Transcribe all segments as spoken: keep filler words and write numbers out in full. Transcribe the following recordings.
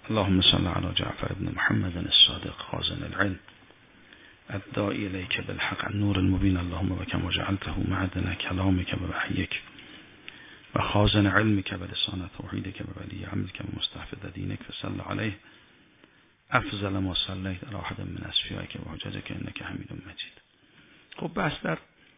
اللهم صل على جعفر بن محمد الصادق خازن العلم الداعي إليك بالحق النور المبين. اللهم وكما جعلته معدن كلامك ووحيك وخازن علمك ولسان توحيدك وولي عملك ومستحفظ دينك فصل عليه افضل ما صليت على احد من اصفیائك و حججك انك حمید مجید. خب بحث در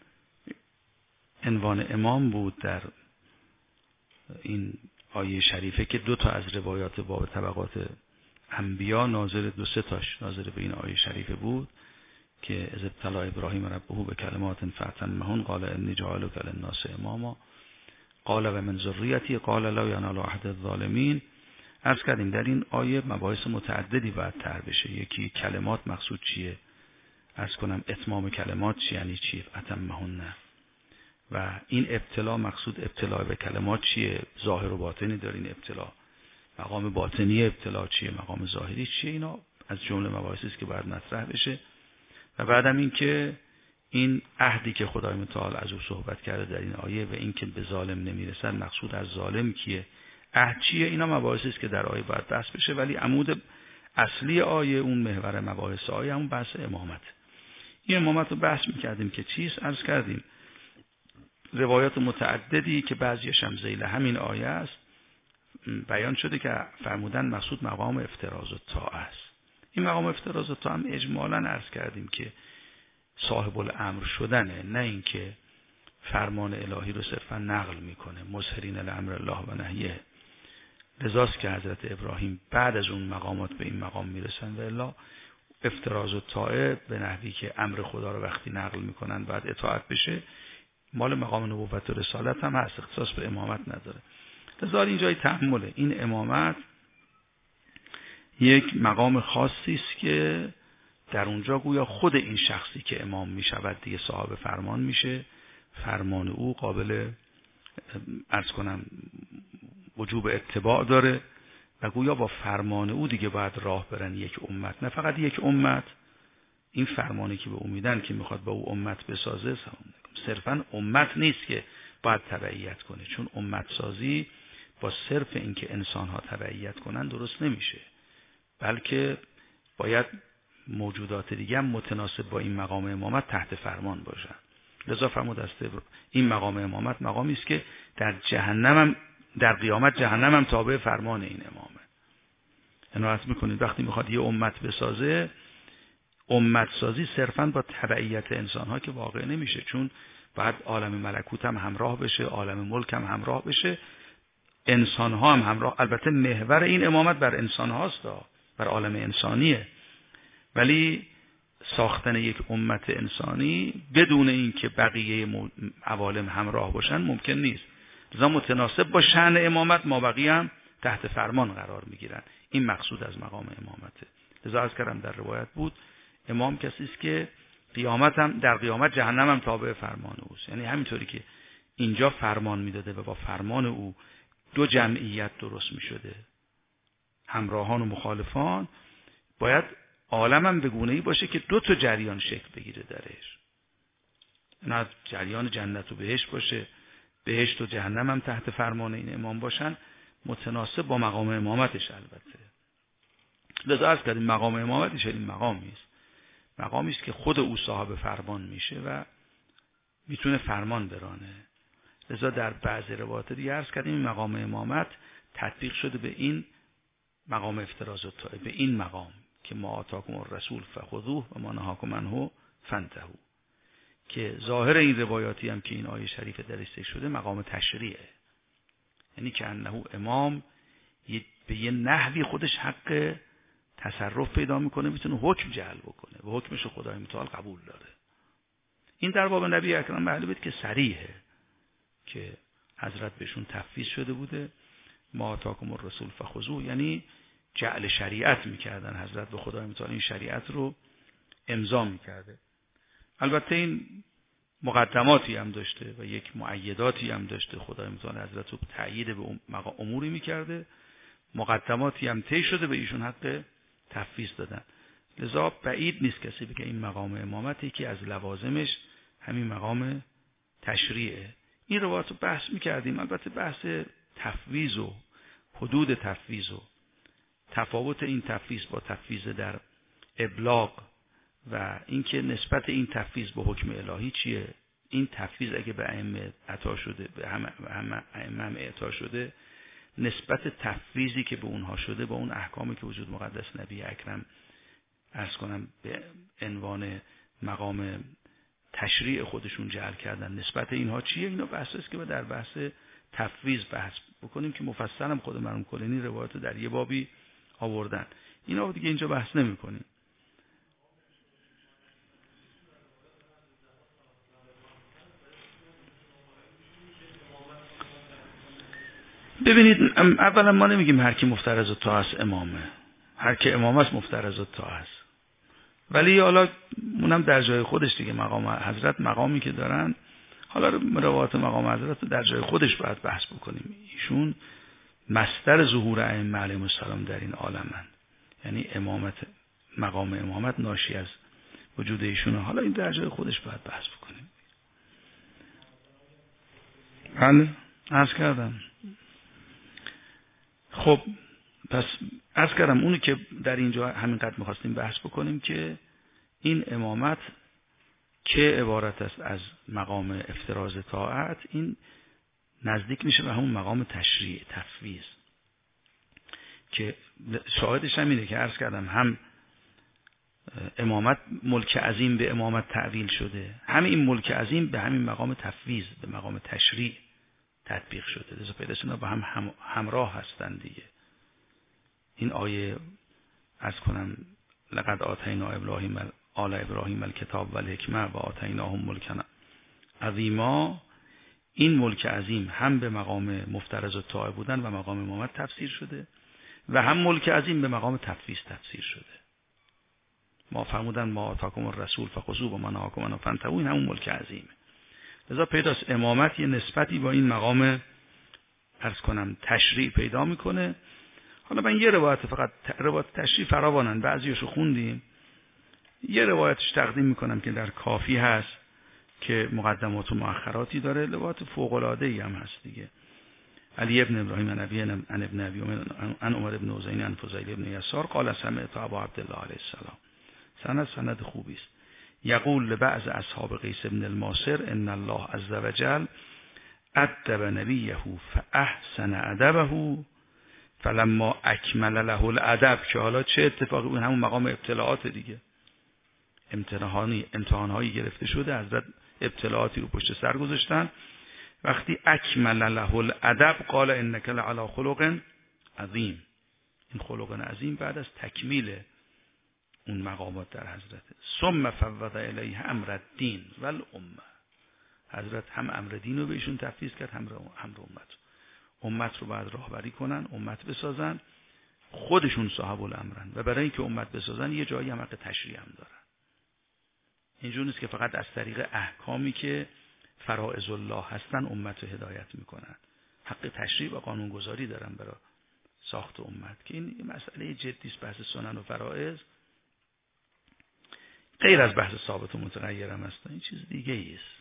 عنوان امام بود در این آیه شریفه که دو تا از روایات باب طبقات انبیا ناظر دو سه تاش ناظر به این آیه شریفه بود که از ابتلا ابراهیم ربه به کلمات فاتمهن قال انی جاعلک للناس اماما قال و من ذریتی قال لا ینال عهد الظالمین. عرض کردیم در این آیه مباحث متعددی باید طرح بشه. یکی کلمات مقصود چیه، عرض کنم اتمام کلمات چی یعنی چی اتمهن نه، و این ابتلا مقصود ابتلا به کلمات چیه، ظاهر و باطنی دارین ابتلا، مقام باطنی ابتلا چیه، مقام ظاهری چیه. اینا از جمله مباحثی است که باید مطرح بشه. و بعدم این که این عهدی که خدای متعال از او صحبت کرده در این آیه و این که به ظالم نمیرسن مقصود از ظالم کیه، عهد چیه، اینا مباحثی است که در آیه باید بحث بشه. ولی عمود اصلی آیه، اون محور مباحث آیه همون بحث امامت. این امامت رو بحث می‌کردیم که چیست، عرض کردیم روایات متعددی که بعضیش هم ذیل همین آیه است بیان شده که فرمودن مقصود مقام افتراض و طاعه است. این مقام افتراض و طاعه هم اجمالاً عرض کردیم که صاحب الامر شدنه، نه اینکه فرمان الهی رو صرفا نقل میکنه. مظهرین الامر الله و نهیه. لذاست که حضرت ابراهیم بعد از اون مقامات به این مقام میرسن. و الا افتراض و طاعه به نحوی که امر خدا رو وقتی نقل میکنن بعد اطاعت بشه، مال مقام نبوت و رسالت هم هست، اختصاص به امامت نداره. لذا این جای تأمله. این امامت یک مقام خاصی است که در اونجا گویا خود این شخصی که امام میشود دیگه صاحب فرمان میشه، فرمان او قابل عرض کنم وجوب اتباع داره و گویا با فرمان او دیگه باید راه برن یک امت، نه فقط یک امت. این فرمانی که به او میدن که میخواد با او امت بسازه صرفا امت نیست که باید تبعیت کنه، چون امت سازی با صرف اینکه انسان ها تبعیت کنن درست نمیشه، بلکه باید موجودات دیگه هم متناسب با این مقام امامت تحت فرمان باشن. لذا فرمود است این مقام امامت مقامی است که در جهنم هم در قیامت جهنم هم تابع فرمان این امامه. عنایت میکنید وقتی میخواد یه امت بسازه، امت سازی صرفاً با تبعیت انسان ها که واقع نمیشه، چون باید عالم ملکوت هم همراه بشه، عالم ملک هم همراه بشه، انسان ها هم همراه. البته محور این امامت بر انسان هاست، بر عالم انسانیه، ولی ساختن یک امت انسانی بدون اینکه بقیه عوالم همراه باشن ممکن نیست. لذا متناسب با شأن امامت ما بقیه هم تحت فرمان قرار میگیرن. این مقصود از مقام امامته. لذا از کردم در روایت بود امام کسی است که قیامت هم در قیامت جهنم هم تابع فرمان اوست. یعنی همینطوری که اینجا فرمان میداده و با فرمان او دو جمعیت درست میشده، همراهان و مخالفان، باید عالم هم به گونه‌ای باشه که دو تا جریان شکل بگیره درش. نه جریان جنت و بهشت باشه، بهشت و جهنم هم تحت فرمان این امام باشن، متناسب با مقام امامتش. البته لذا از کردیم مقام امامتش این مقامی است، مقامی است که خود او صاحب فرمان میشه و میتونه فرمان برانه. لذا در بعضی روایات دیگه عرض کردیم این مقام امامت تطبیق شده به این مقام افتراض و طاعه، به این مقام که ما آتاکم الرسول فخذوه و ما نهاکم عنه فانتهوا، که ظاهر این روایاتی هم که این آیه شریف درش ذکر شده مقام تشریعه، یعنی که انه امام به یه نحوی خودش حق تصرف پیدا میکنه، میتونه حکم جعل بکنه و حکمش خدای متعال قبول داره. این در باب نبی اکرم معلومه که صریحه که حضرت بهشون تفویض شده بوده ما آتاکم الرسول فخذوه، یعنی جعل شریعت میکردن. حضرت به خدای متعال این شریعت رو امضا میکرده. البته این مقدماتی هم داشته و یک مؤیداتی هم داشته. خدای متعال حضرت رو تأیید به اموری میکرده، مقدماتی هم طی شده به ایشون حق تفویض دادن. لذا بعید نیست کسی بگه این مقام امامتی که از لوازمش همین مقام تشریعه. این روایت رو بحث میکردیم. البته بحث تفویض و حدود تفویض و تفاوت این تفویض با تفویض در ابلاغ و اینکه نسبت این تفویض به حکم الهی چیه. این تفویض اگه به ائمه عطا شده، به همه همه ائمه هم اعطا شده، نسبت تفویضی که به اونها شده با اون احکامی که وجود مقدس نبی اکرم عرض کنم به عنوان مقام تشریع خودشون جعل کردن، نسبت اینها چیه؟ اینا بحثی است که در بحث تفویض بحث بکنیم که مفصل هم خود مرحوم کلینی روایت در یه بابی آوردن. اینا دیگه اینجا بحث نمی‌کنیم. ببینید، اولا ما نمیگیم هر کی مفترض الطاعه است امامه، هر کی امام است مفترض الطاعه است، ولی حالا اونم در جای خودش دیگه. مقام حضرت مقامی که دارن، حالا روایات مقام حضرت رو در جای خودش باید بحث بکنیم. ایشون مصدر ظهور ائمه علیهم السلام در این عالمن، یعنی امامت، مقام امامت ناشی از وجود ایشونه. حالا این در جای خودش باید بحث بکنیم. بله عرض کردم. خب پس عرض کردم اونی که در اینجا همینقدر می‌خواستیم بحث بکنیم که این امامت که عبارت است از مقام افتراض طاعت، این نزدیک میشه به همون مقام تشریع تفویض که شاهدش هم اینه که عرض کردم هم امامت ملک عظیم به امامت تعویل شده، همین این ملک عظیم به همین مقام تفویض به مقام تشریع تطبیق شده. لذا پیدا شده با هم, هم همراه هستن دیگه. این آیه عرض کنم لقد آتینا ابراهیم آل ابراهیم الکتاب و الحکمه و آتیناهم ملکا عظیما، این ملک عظیم هم به مقام مفترض الطاعه بودن و مقام امامت تفسیر شده و هم ملک عظیم به مقام تفویض تفسیر شده. ما فرمودن ما آتاکم الرسول فخذوه و ما نهاکم عنه فانتهوا، این همون ملک عظیمه. لذا پیداست امامت یه نسبتی با این مقام عرض کنم تشریع پیدا میکنه. حالا من یه روایت، فقط روایت تشریع فراوانن، بعضیاشو خوندیم، یه روایتش تقدیم میکنم که در کافی هست که مقدمات و مؤخراتی داره، روایت فوق العاده ای هم هست دیگه. علی ابن ابراهیم عن ابی عن ابن ابی عن عمر ابن حسین عن فضیل ابن یسار قال سمعت ابا عبدالله علیه السلام. سند سند خوبی است. یقول لبعض اصحاب قیس بن الماسر ان الله عز وجل ادب نبیه فاحسن ادبه فلما اکمل له الادب، که حالا چه اتفاقی بود؟ همون مقام ابتلاعات دیگه. امتحانی امتحانهایی گرفته شده، حضرت ابتلاعاتی رو پشت سر گذاشتن. وقتی اکمل له الادب قال انک لعلی خلق عظیم، این خلق عظیم بعد از تکمیل اون مقامات در حضرت. ثم فوض الیه امر الدین و الامه، حضرت هم امر دین رو به ایشون تفویض کرد، هم امر امت. امت رو باید راهبری کنن، امت بسازن، خودشون صاحب الامرن و برای اینکه امت بسازن یه جایی هم حق تشریع هم دارن. اینجور نیست که فقط از طریق احکامی که فرائض الله هستن امت رو هدایت میکنن، حق تشریع و قانونگذاری دارن برای ساخت امت، که این مسئله جدی است. بحث سنن و فرائض غیر از بحث ثابت و متغیر هم هست، این چیز دیگه ایست.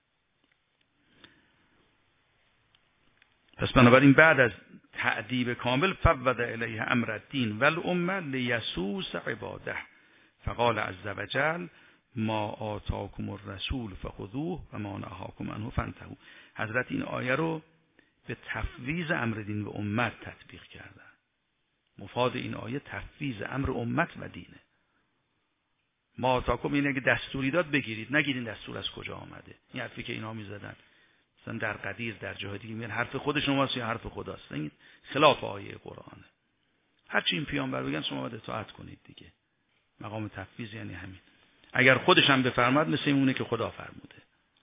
پس بنابراین بعد از تأدیب کامل فوض الیه امر الدین و الامه لیسوس عباده فقال عز وجل ما آتاکم الرسول فخذوه و ما نهاکم عنه فانتهوا. حضرت این آیه رو به تفویض امر دین و امت تطبیق کردن. مفاد این آیه تفویض امر امت و دینه. ما آتاکم اینه که دستوری داد بگیرید، نگیرین دستور از کجا آمده. این حرفی که اینا میزدن مثلا در قدیر در جاهای دیگه میگن حرف خود شماست یا حرف خداست، این خلاف آیه قرآنه. هر چی این پیامبر بگن شما باید اطاعت کنید دیگه. مقام تفویض یعنی همین. اگر خودش هم بفرماد مثل اونه که خدا فرموده.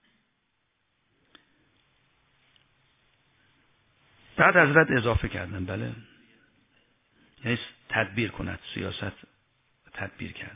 بعد حضرت اضافه کردن بله، یعنی تدبیر کند، سیاست تدبیر کردن.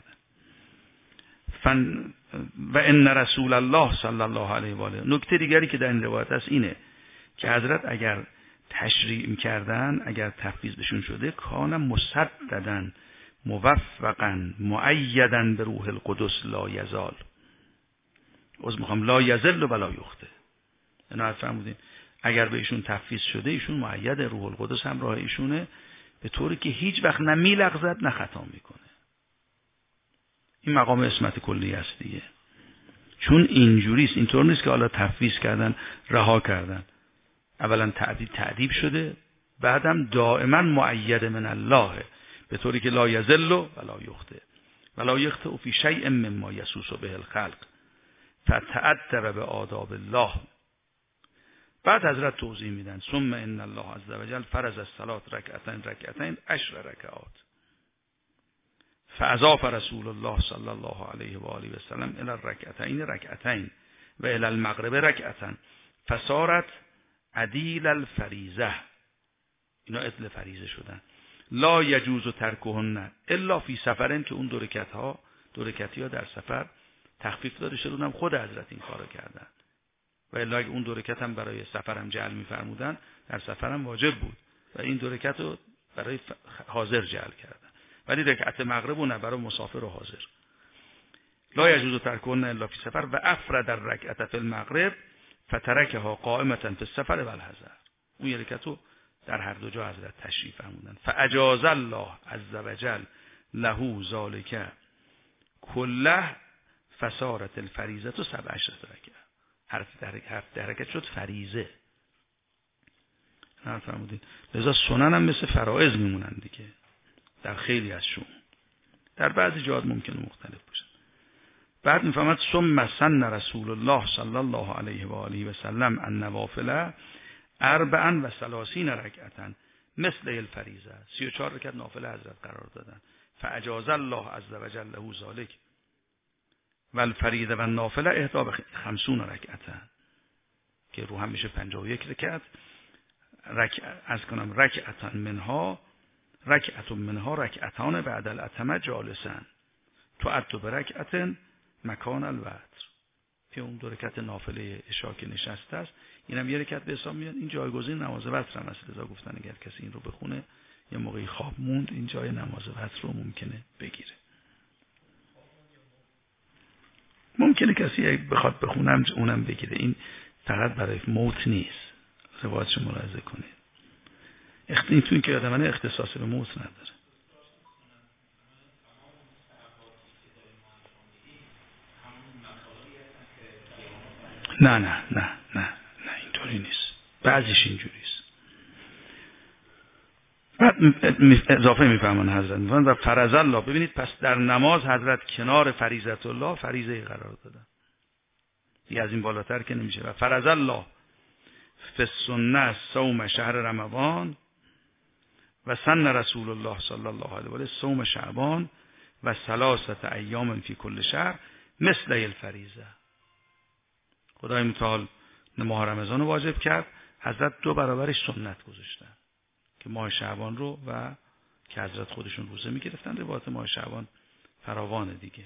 فن و ان رسول الله صلی الله علیه و آله. نکته دیگری که در این روایت است اینه که حضرت اگر تشریع می‌کردن، اگر تفویض بهشون شده، کان مسددن موفقا مؤیدا به روح القدس لا یزال. از میخوام لا یزل و لا یخطئ. اینا فرمودین اگر به ایشون تفویض شده ایشون مؤید روح القدس همراه ایشونه، به طوری که هیچ وقت نه میلغزد نه خطا میکنه. این مقام عصمت کلی است دیگه. چون اینجوریست، اینطور نیست که حالا تفویض کردن رها کردن. اولا تعدیب تعدیب شده، بعدم دائما مؤید من الله، به طوری که لا یذل ولا یخطئ ولا یخطئ فی شیء مما یسوس به الخلق فتأدب به آداب الله. بعد حضرت توضیح میدن ثم ان الله عز وجل فرض الصلاة رکعتین رکعتین عشر رکعات فاضاف رسول الله صلی الله علیه و آله و سلم الی الرکعتین رکعتین و الی المغرب رکعتن فصارت عدیل الفریضه. اینا عدل فریضه شدن. لا یجوز ترکهن الا فی سفرن، که اون دو رکعت ها دو رکعتی ها در سفر تخفیف داده شده، اونم خود حضرت این کارو کردن. و الا اون دو رکعت هم برای سفر هم جعل می‌فرمودن، در سفر هم واجب بود و این دو رکعت رو برای حاضر جعل کردن، ولی رکعت مغرب رو نه، برای مسافر و حاضر. لا یجوز ترکهن الا فی سفر و افرد الرکعت فی المغرب فترکها قائمة فی السفر و الحضر. اون یک رکعت رو در هر دو جا حضرت تشریف فرمودن. فاجاز الله عز وجل له ذلک کله فصارت الفریضه سبع عشرة رکعه. حرف هفت حرکت شد فریضه. نه فرمودین. لذا سنن هم مثل فرائض میمونن دیگه در خیلی از شون، در بعضی جهات ممکنه مختلف باشه. بعد میفهمد ثم سن رسول الله صلی الله علیه و آله و سلم النوافل اربعا و ثلاثین رکعتا مثل الفریضه. سی و چهار رکعت نافله حضرت قرار دادن. فاجاز الله عز وجل له ذلک و الفریضه و النافله احدا به خمسون رکعتا، که رو هم میشه پنجاه و یک رکعت. رکعت از کنم رکعتا منها رکعت منها رکعتان بعد الاتمه جالسن تعد برکعت مکان الوتر، که اون دو رکعت نافله عشا که نشسته است، اینم یه رکعت به حساب میاد. این جایگزین نماز وتر هم است. لذا گفتن اگر کسی این رو بخونه یه موقعی خواب موند، این جای نماز وتر رو ممکنه بگیره. ممکنه کسی بخواد بخونم اونم بگیره. این فقط برای موت نیست. روایتش ملاحظه کنید. این تو این که آدمانه اختصاص به موت نداره. نه نه نه نه نه اینطوری نیست. بعضیش اینجوریست. بعد اضافه میفهمن حضرت میفهمن و فرض الله. ببینید پس در نماز حضرت کنار فریضت الله فریضه قرار دادن. دیگه از این بالاتر که نمیشه. و فرض الله فی السنه صوم شهر رمضان و سن رسول الله صلی الله علیه و آله صوم شعبان و ثلاثه ایام فی کل شهر مثل الفریضه. خدای متعال ماه رمضان رو واجب کرد، حضرت دو برابرش سنت گذاشتن که ماه شعبان رو و که حضرت خودشون روزه میگرفتن. روایت ماه شعبان فراوانه دیگه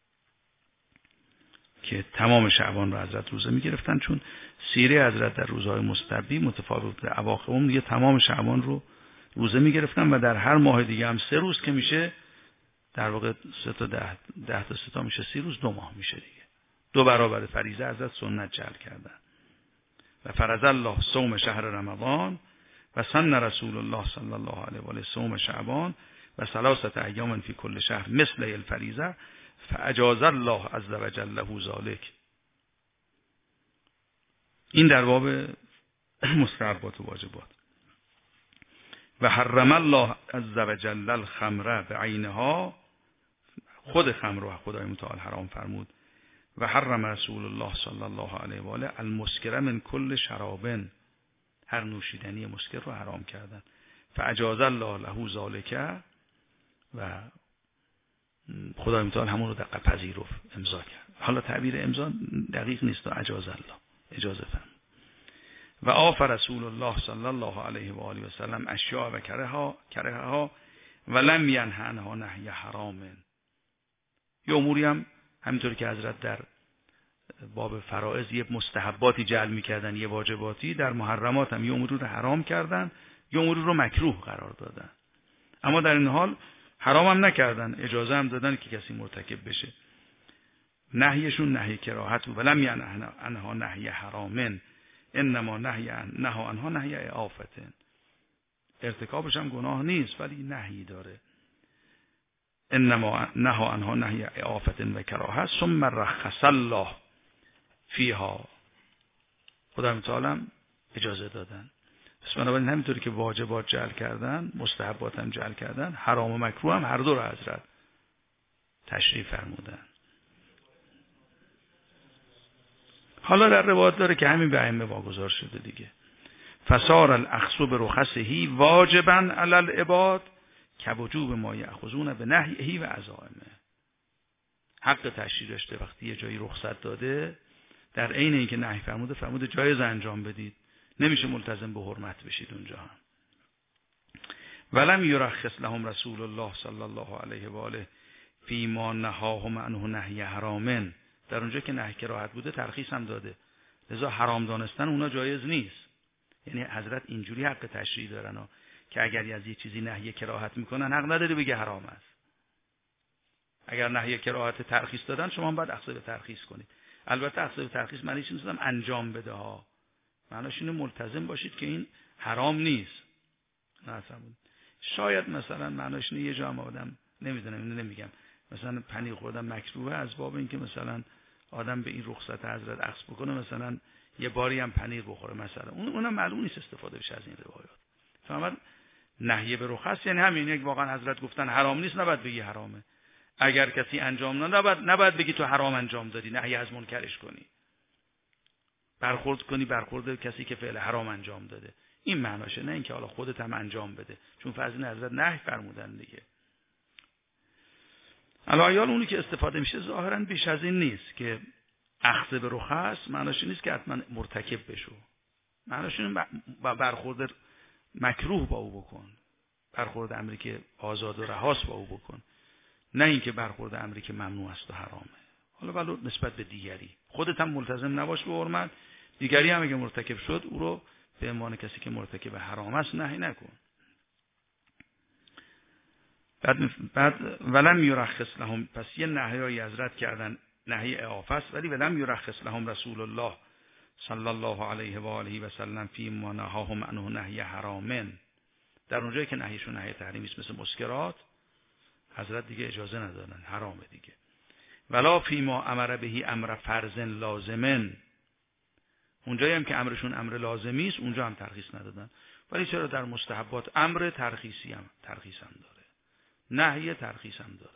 که تمام شعبان رو حضرت روزه میگرفتن، چون سیره حضرت در روزهای مستبی متفاوت بوده. اواخر اون دیگه تمام شعبان رو روزه میگرفتن و در هر ماه دیگه هم سه روز که میشه، در واقع سه تا ده, ده تا سه تا میشه سی روز، دو ماه میشه دیگه. دو برابر فریضه حضرت سنت جعل کردن. و فرض الله صوم شهر رمضان و سن رسول الله صلی الله علیه و آله صوم شعبان و ثلاثه ایام فی کل شهر مثل الفریضه فاجاز الله عز وجل له ذلک. این در باب مستحبات و واجبات. و حرم الله عز وجل الخمر بعینها. خود خمر رو خدای متعال حرام فرمود. و حرم رسول الله صلی الله علیه و آله المسکر من کل شراب. هر نوشیدنی مسکر رو حرام کردن. فاجاز الله له ذلک و خدای متعال همون رو دقیق پذیرفت، امضا کرد. حالا تعبیر امضا دقیق نیست، اجاز الله اجازه فرمود. و آف رسول الله صلی الله علیه و آله و سلم اشیاء و کرها کرها و لم ینه عنها نهی حرام. یه اموری هم همینطور که حضرت در باب فرائض یه مستحباتی جعل می‌کردن، یه واجباتی، در محرمات هم یه اموری رو حرام کردن، یه اموری رو مکروه قرار دادن. اما در این حال حرام هم نکردن، اجازه هم دادن که کسی مرتکب بشه. نهیشون نهی کراهت و لم ینه عنها نهی حرام، انما نهی نهی عنها نهی عافت. ارتکابش هم گناه نیست ولی نهی داره. انما نهى عنها نهی آفت و کراهه ثم رخص الله فیها. خدا متعال اجازه دادن. پس بنابراین همینطوری که واجبات جعل کردن، مستحبات هم جعل کردن، حرام و مکروه هم هر دو رو حضرت تشریح فرمودن. حالا در روایت داره که همین به ائمه واگذار شده دیگه. فصار الاخذ برخصه واجبا علی العباد کوجوب ما یأخذون بنهیه و عزائمه. حق تشریع داشته وقتی یه جایی رخصت داده، در عین اینکه نهی فرموده فرموده جایز انجام بدید، نمیشه ملتزم به حرمت بشید اونجا هم. ولم یرخص لهم رسول الله صلی الله علیه و آله فیما نهاهم عنه نهی حرامن. در اونجا که نهی کراهت بوده ترخیص هم داده، لذا حرام دانستن اونا جایز نیست. یعنی حضرت اینجوری حق تشریع دارن ها که اگر از یه چیزی نهی کراهت میکنن حق نداره بگه حرام است. اگر نهی کراهت ترخیص دادن شما هم باید اخذ به ترخیص کنید. البته اخذ به ترخیص معنیش نیست انجام بده ها، معناش اینه ملتزم باشید که این حرام نیست. نه شاید مثلا معناش اینه یه جا هم آدم نمیدونم اینو نمیگم مثلا پنیر خوردن مکروه از باب اینکه مثلا آدم به این رخصت حضرت اخذ بکنه، مثلا یه باری هم پنیر بخوره مثلا، اون اونم معلوم نیست استفاده بشه از این روایات. فهمید نهی به رخص یعنی همین، یک واقعا حضرت گفتن حرام نیست نباید بگی حرامه. اگر کسی انجام نداد نباید نباید بگی تو حرام انجام دادی، نهی از منکرش کنی، برخورد کنی برخورد کسی که فعل حرام انجام داده. این معناشه، نه اینکه حالا خودت هم انجام بده، چون فرض حضرت نهی فرمودن دیگه. الایال اونی که استفاده میشه ظاهرا بیش از این نیست که اخذ به رخص معناش نیست که حتما مرتکب بشو، معناش اینه برخورد مکروه با او بکن، برخورد امری که آزاد و رهاست با او بکن، نه اینکه برخورد امری که ممنوع است و حرامه. حالا ولو نسبت به دیگری خودت هم ملتزم نباش به حرمت، دیگری هم اگه مرتکب شد او رو به عنوان کسی که مرتکب حرام است نهی نکن. بعد بعد ولم یرخص لهم، پس یه نهیایی از رد کردن، نهی اعافه است، ولی ولم یرخص لهم رسول الله صلی الله علیه و آله و سلم فی ما نهاهم عنه نهی حرامن. در اونجایی که نهیشون نهی تحریمی است مثل مسکرات، حضرت دیگه اجازه ندادن، حرامه دیگه. ولا فی ما امر بهی امر فرض لازمن، اونجایی هم که امرشون امر لازمی است اونجا هم ترخیص ندادن. ولی چرا در مستحبات امر ترخیصی هم ترخیص هم داره، نهی ترخیص هم داره.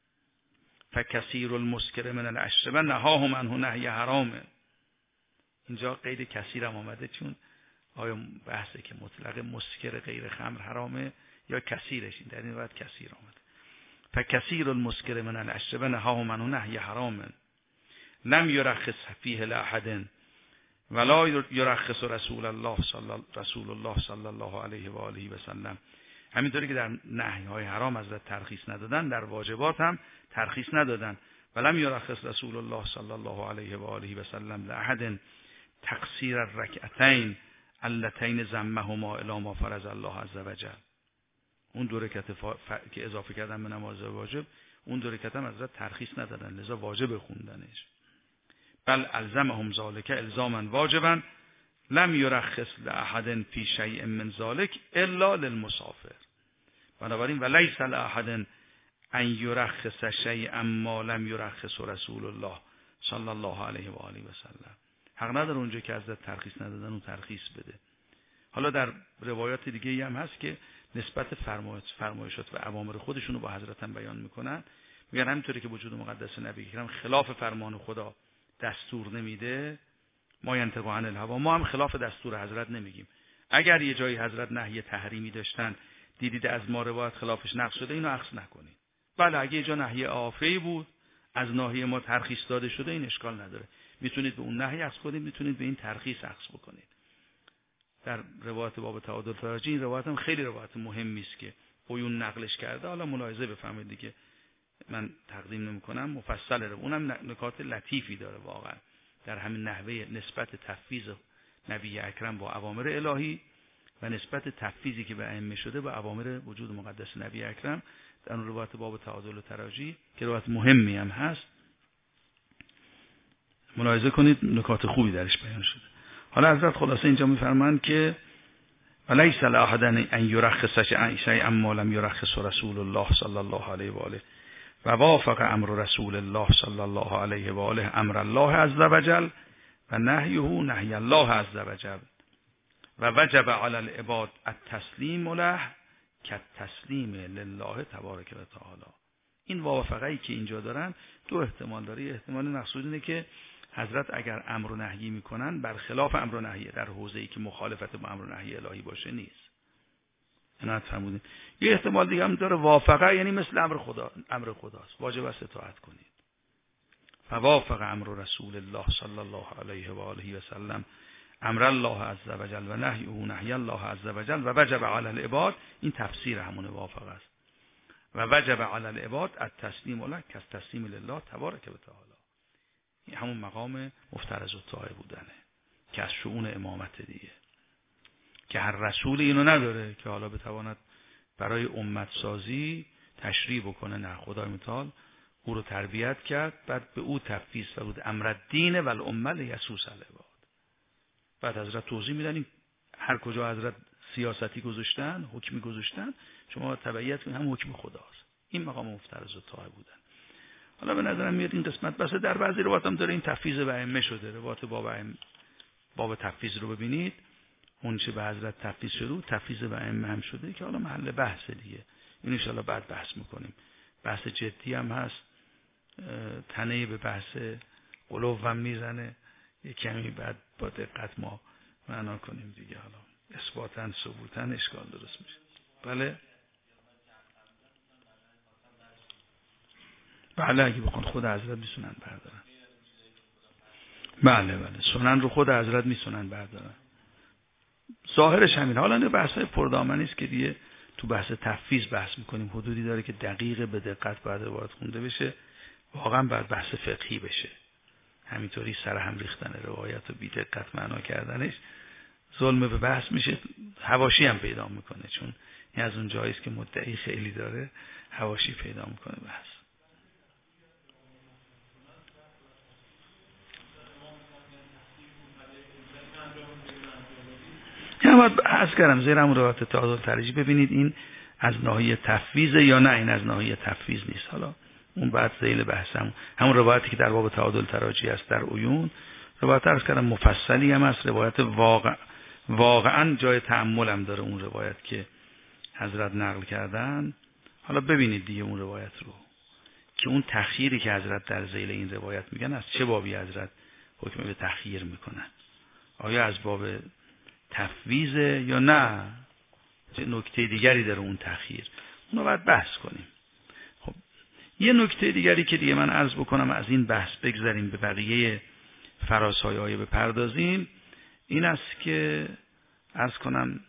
فکثیر المسکر من الاشربه نهاهم عنه نهی حرامه. اینجا قید کثیر هم آمده، چون آیا بحثه که مطلق مسکر غیر خمر حرامه یا کثیرش، این در این وقت کثیر آمده. فکثیر المسکر من الاشربه نهاهم عنه نهی حرامه لم یرخص فیه لاحد ولا یرخص رسول الله صلی رسول الله صلی الله علیه و آله و سلم. همینطوری که در نهی های حرام حضرت ترخیص ندادن، در واجبات هم ترخیص ندادن. ولم یرخص رسول الله صلی الله علیه و آله و سلم لاحد تقصیر الرکعتین اللتین ضمهما الی ما فرض الله عز وجل. اون دو رکعت ف... ف... که اضافه کردن به نماز واجب، اون دو رکعت هم حضرت ترخیص ندادن، لذا واجب خوندنش. بل الزمهم ذلك الزاما واجبا لم یرخص لاحد فی شیء من ذلك الا للمسافر. بنابراین ولیس لاحد ان یرخص شیئا ما لم یرخص رسول الله صلی الله علیه و آله و سلم. حق نداره اونجا که حضرت ترخیص ندادن اون ترخیص بده. حالا در روایات دیگه هم هست که نسبت فرمایشات و اوامر خودشون رو با حضرت هم بیان میکنن، میگن همینطوری که وجود مقدس نبی کریم خلاف فرمان خدا دستور نمیده، ما ینطق عن الهوا، ما هم خلاف دستور حضرت نمیگیم. اگر یه جایی حضرت نهی تحریمی داشتن دیدید از ما روایت خلافش نقض شده، اینو اخذ نکنید. بله اگه یه جا نهی عافی بود از ناحیه ما ترخیص داده شده، این اشکال نداره، میتونید به اون نهی اخذ کنید، میتونید به این ترخیص اخذ بکنید. در روایت باب تعادل تراجی این روایت هم خیلی روایت مهمی است که قیون نقلش کرده. حالا ملاحظه بفرمایید دیگه، من تقدیم نمی‌کنم، مفصله، اونم نکات لطیفی داره واقعا در همین نحوه نسبت تفویض نبی اکرم با اوامر الهی و نسبت تفویضی که به ائمه شده با اوامر وجود مقدس نبی اکرم در اون روایت باب تعادل و تراجی که روایت مهمی هم هست. ملاحظه کنید نکات خوبی درش بیان شده. حالا حضرت خلاصه اینجا میفرمایند که ولیس لأحد ان یرخص شیئا ما لم یرخص رسول الله صلی الله علیه و آله و وافق امر رسول الله صلی الله علیه و آله امر الله عز وجل و نهیه نهی الله عز وجل و وجب علی العباد التسلیم له کالتسلیم لله تبارک و تعالی. این موافقه‌ای که اینجا دارن دو احتمال داره. احتمال مقصود اینه که حضرت اگر امر و نهی میکنن برخلاف امر و نهی در حوزه‌ای که مخالفت با امر و نهی الهی باشه نیست. اینا فهمیدین؟ یه احتمال دیگه هم داره وافقه، یعنی مثل امر خدا، امر خداست، واجب است اطاعت کنید. فوافق امر رسول الله صلی الله علیه و آله و سلم امر الله عز وجل و نهیه نهی الله عز وجل و وجب علی العباد. این تفسیر همون وافقه است. و وجب علی العباد التسلیم له کالتسلیم لله تبارک و تعالی. این همون مقام مفترض الطاعه بودنه که از شؤون امامت دیگه، که هر رسول اینو نداره که حالا بتواند برای امت سازی تشریع بکنه. نه، خدای متعال او رو تربیت کرد، بعد به او تفویض فرمود امر الدین و الامه لیسوس العباد. بعد حضرت توضیح میدن این هر کجا حضرت سیاستی گذاشتن، حکمی گذاشتن، شما تبعیت کنید، هم حکم خداست. این مقام مفترض الطاعه بودن. حالا به نظرم میاد این قسمت بس در بعضی روایات هم داره این تفویض به ائمه شده. روایات باب ائمه، باب تفویض رو ببینید، اون چه به حضرت تفویض شده تفویض به ائمه هم شده که حالا محل بحث دیگه. این ان شاءالله بعد بحث میکنیم. بحث جدی هم هست، تنه به بحث قلوب هم میزنه، یه کمی بعد با دقت ما معنا کنیم دیگه. حالا اثباتاً ثبوتاً اشکال درست میشه. بله بله اگه بخون خود حضرت میسونن بردارن. بله بله سنن رو خود حضرت میسونن بردارن. ظاهرش همین. حالا این بحثای پردامنی است که دیگه تو بحث تفویض بحث میکنیم. حدودی داره که دقیق به دقت باید روایت خونده بشه، واقعا باید بحث فقهی بشه. همینطوری سر هم ریختن روایت و بی دقت معنا کردنش ظلم به بحث میشه، حواشی هم پیدا میکنه. چون این از اون جایی است که مدعی خیلی داره، حواشی پیدا میکنه بحث. یا باید عرض کردم زیر همون روایت تعادل ترجیح ببینید این از ناحیه تفویض یا نه این از ناحیه تفویض نیست. حالا اون بعد ذیل بحثم همون روایتی که در باب تعادل تراجی است در عیون، روایت عرض کردم مفصلی هم است، روایت واقع واقعا جای تأمل هم داره اون روایت که حضرت نقل کردن. حالا ببینید دیگه اون روایت رو که اون تخییری که حضرت در ذیل این روایت میگن از چه بابی حضرت حکم به تخییر میکنن. آیا از باب تفویض یا نه چه نکته دیگری داره اون تخییر؟ اونو باید بحث کنیم. خب یه نکته دیگری که دیگه من عرض بکنم از این بحث بگذاریم به بقیه فراسای آیه بپردازیم، این است که عرض کنم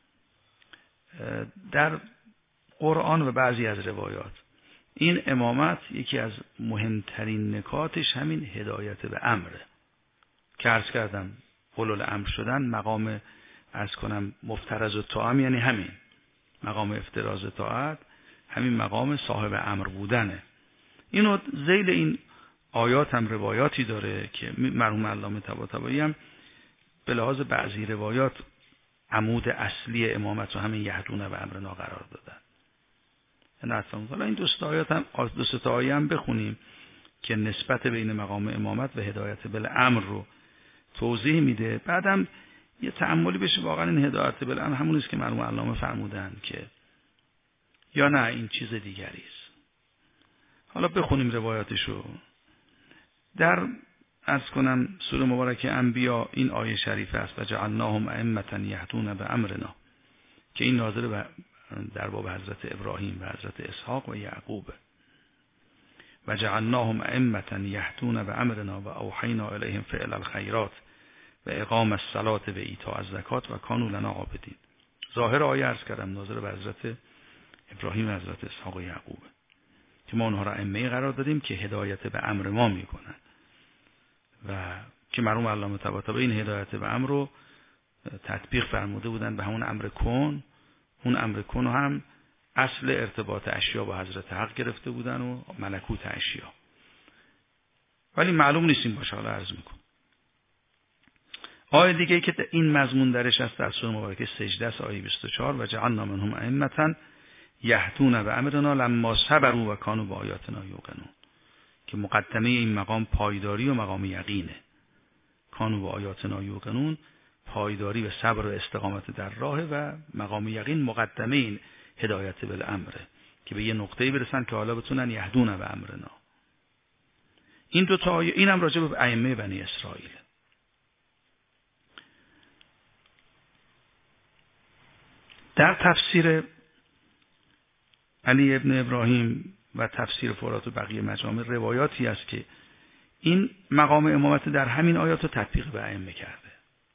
در قرآن و بعضی از روایات این امامت یکی از مهمترین نکاتش همین هدایت به امره که عرض کردم اولو الامر شدن. مقام عرض کنم مفترض الطاعه یعنی همین مقام افتراض طاعت، همین مقام صاحب امر بودنه. اینو ذیل این آیات هم روایاتی داره که مرحوم علامه طباطبایی هم به لحاظ بعضی روایات عمود اصلی امامت رو همین یهدون به امرنا قرار دادن. نه حالا این دو تا آیات هم دو تا آیه هم بخونیم که نسبت بین مقام امامت و هدایت بالامر رو توضیح میده. بعدم یه تأملی بشه واقعا این هدایت بالامر همون است که مرحوم علامه فرمودن که یا نه این چیز دیگری است. حالا بخونیم روایاتشو. در عرض کنم سوره مبارکه انبیا این آیه شریفه است و جعلناهم ائمة یهدون بامرنا که این ناظر در باب حضرت ابراهیم و حضرت اسحاق و یعقوب. و جعلناهم ائمة یهدون بامرنا و اوحینا الیهم فعل الخیرات و اقام الصلاة و ایتاء الزکات و کانوا لنا عابدین. ظاهر آیه عرض کردم ناظر به حضرت ابراهیم و حضرت اسحاق و یعقوب که ما اونها را ائمه قرار دادیم که هدایت به امر ما میکنن و که مرحوم علامه طباطبایی این هدایت به امر رو تطبیق فرموده بودن به همون امر کن. اون امر کن هم اصل ارتباط اشیا با حضرت حق گرفته بودن و ملکوت اشیا، ولی معلوم نیست این باشه. حالا عرض میکنم آیه دیگه ای که این مضمون درش هست در سوره مبارکه سجده است، آیه بیست و چهار: و جعلنا منهم ائمة یهدون بامرنا لما صبروا و کانوا بآیاتنا یوقنون، که مقدمه این مقام پایداری و مقام یقینه. کانوا بآیاتنا یوقنون، پایداری و صبر و استقامت در راه، و مقام یقین مقدمه این هدایت بالامره که به یه نقطه‌ای برسن که حالا بتونن یهدون بامرنا. این دو تا آیه، اینم راجع به ائمه بنی اسرائیل. در تفسیر علی ابن ابراهیم و تفسیر فرات و بقیه مجامع روایاتی است که این مقام امامت در همین آیات رو تطبیق به ائمه کرده.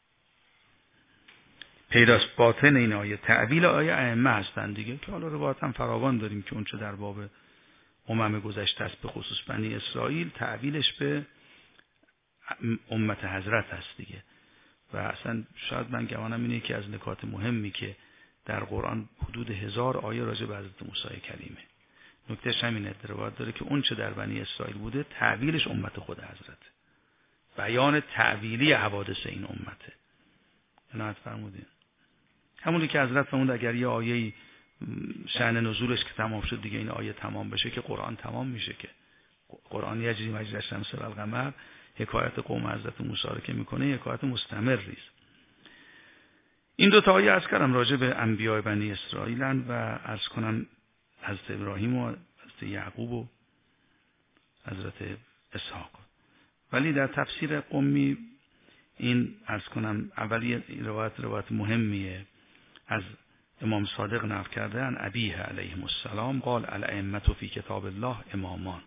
پیداست باطن این آیه تعبیل آیه ائمه هستند دیگه، که حالا روایات هم فراوان داریم که اونچه در باب امم گذشته است به خصوص بنی اسرائیل تعبیلش به امت حضرت هست دیگه. و اصلا شاید من گمانم اینه که از نکات مهمی که در قرآن حدود هزار آیه راجع به حضرت موسی کلیمه. نکتهش همینه، روایت داره که اون چه در بنی اسرائیل بوده تعبیلش امت خود حضرت، بیان تعبیلی حوادث این امته. عنایت فرمودین. همونی که حضرت فرمود اگر یه آیه‌ای شأن نزولش که تمام شد دیگه این آیه تمام بشه که قرآن تمام میشه، که قرآن یجری مجری الشمس و القمر حکایت قوم حضرت موسی رو که میکنه حکایت مستمری است. این دو تا آیه از کردم راجع به انبیاء بنی اسرائیلن و عرض کنم حضرت ابراهیم و حضرت یعقوب و حضرت اسحاق. ولی در تفسیر قمی این عرض کنم اولی روایت روایت مهمیه از امام صادق نقل کرده ان ابیه علیه السلام قال الائمة فی کتاب الله امامان.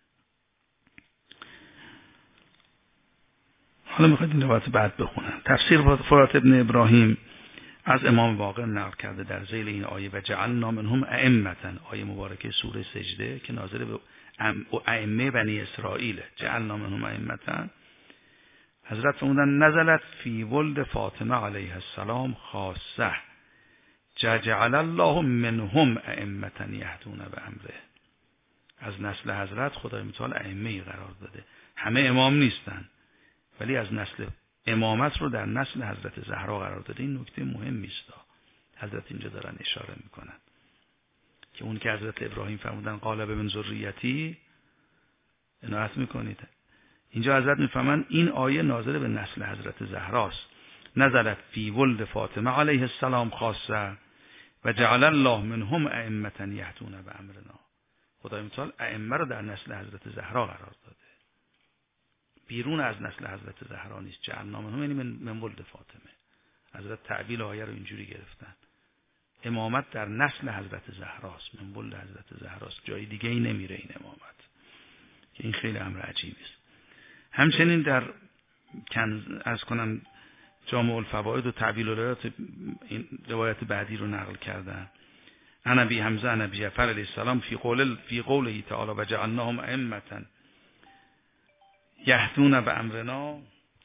حالا میخواید این روایت بعد بخونم. تفسیر فرات ابن ابراهیم از امام باقر نقل کرده در ذیل این آیه و جعلنا منهم ائمة، آیه مبارکه سوره سجده که ناظر به ائمه بنی اسرائیل، جعلنا منهم ائمة، حضرت فرمودن نزلت فی ولد فاطمه علیه السلام خاصه جعل الله منهم ائمة یهدون بامره. از نسل حضرت خدای متعال ائمه قرار داده، همه امام نیستن ولی از نسل امامت رو در نسل حضرت زهرا قرار داده. این نکته مهمی است. حضرت اینجا دارن اشاره میکنن که اون که حضرت ابراهیم فرمودن قال به من ذریتی، عنایت میکنید اینجا حضرت میفهمن این آیه ناظر به نسل حضرت زهراست. نزلت فی ولد فاطمه علیه السلام خاصه و جعل الله منهم ائمة یهدون بامرنا. خدای متعال ائمه رو در نسل حضرت زهرا قرار داده، بیرون از نسل حضرت زهرا نیست. جعلنا منهم یعنی من, من ولد فاطمه. حضرت تعبیل آیه رو اینجوری گرفتن، امامت در نسل حضرت زهراست، من ولد حضرت زهراست، جای دیگه ای نمیره این امامت، که این خیلی امر عجیبی است. همچنین در کنز از کنم جامع الفوائد و تعبیل الایات این روایت بعدی رو نقل کردن. عن ابی حمزه عن ابی جعفر علیه السلام فی قول فی قوله تعالی و جعلناهم ائمة یهدون بامرنا